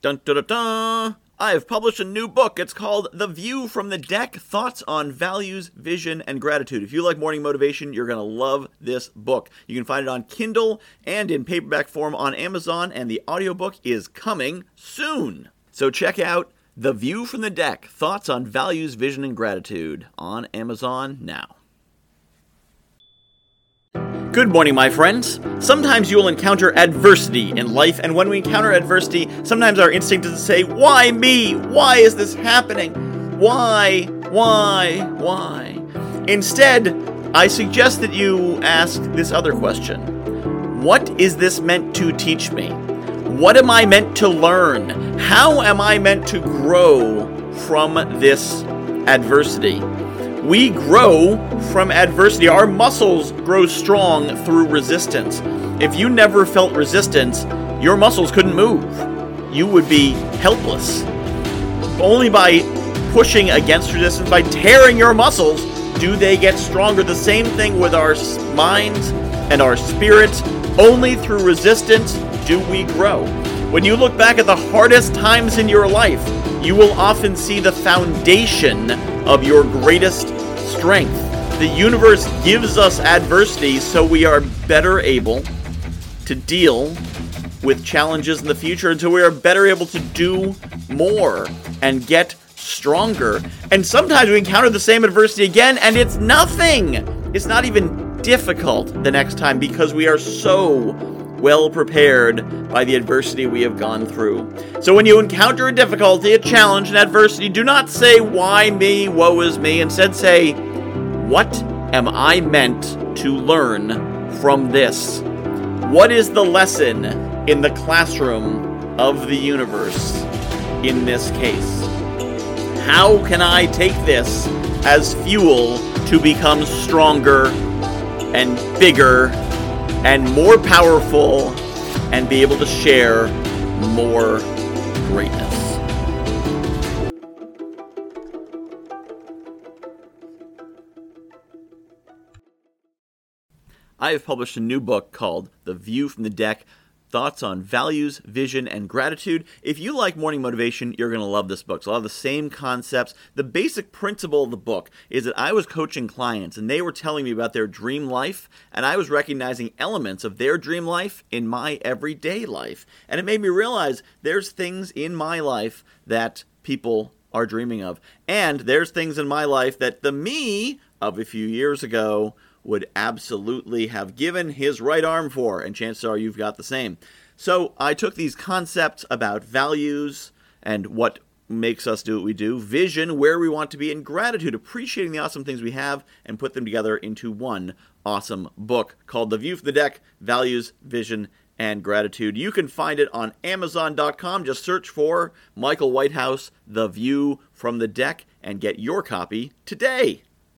Dun dun dun dun! I have published a new book. It's called The View from the Deck, Thoughts on Values, Vision, and Gratitude. If you like morning motivation, you're going to love this book. You can find it on Kindle and in paperback form on Amazon, and the audiobook is coming soon. So check out The View from the Deck, Thoughts on Values, Vision, and Gratitude on Amazon now. Good morning, my friends. Sometimes you will encounter adversity in life, and when we encounter adversity, sometimes our instinct is to say, why me? Why is this happening? Why? Instead, I suggest that you ask this other question. What is this meant to teach me? What am I meant to learn? How am I meant to grow from this adversity? We grow from adversity. Our muscles grow strong through resistance. If you never felt resistance, your muscles couldn't move. You would be helpless. Only by pushing against resistance, by tearing your muscles, do they get stronger. The same thing with our minds and our spirits. Only through resistance do we grow. When you look back at the hardest times in your life, you will often see the foundation of your greatest strength. The universe gives us adversity so we are better able to deal with challenges in the future, and so we are better able to do more and get stronger. And sometimes we encounter the same adversity again, and it's nothing. It's not even difficult the next time because we are so well prepared by the adversity we have gone through. So when you encounter a difficulty, a challenge, an adversity, do not say, why me, woe is me. Instead say, what am I meant to learn from this? What is the lesson in the classroom of the universe in this case? How can I take this as fuel to become stronger and bigger and more powerful, and be able to share more greatness? I have published a new book called The View from the Deck, Thoughts on Values, Vision, and Gratitude. If you like morning motivation, you're going to love this book. It's a lot of the same concepts. The basic principle of the book is that I was coaching clients, and they were telling me about their dream life, and I was recognizing elements of their dream life in my everyday life. And it made me realize there's things in my life that people are dreaming of. And there's things in my life that the me of a few years ago would absolutely have given his right arm for, and chances are you've got the same. So I took these concepts about values and what makes us do what we do, vision, where we want to be, and gratitude, appreciating the awesome things we have, and put them together into one awesome book called The View from the Deck, Values, Vision, and Gratitude. You can find it on Amazon.com. Just search for Michael Whitehouse, The View from the Deck, and get your copy today.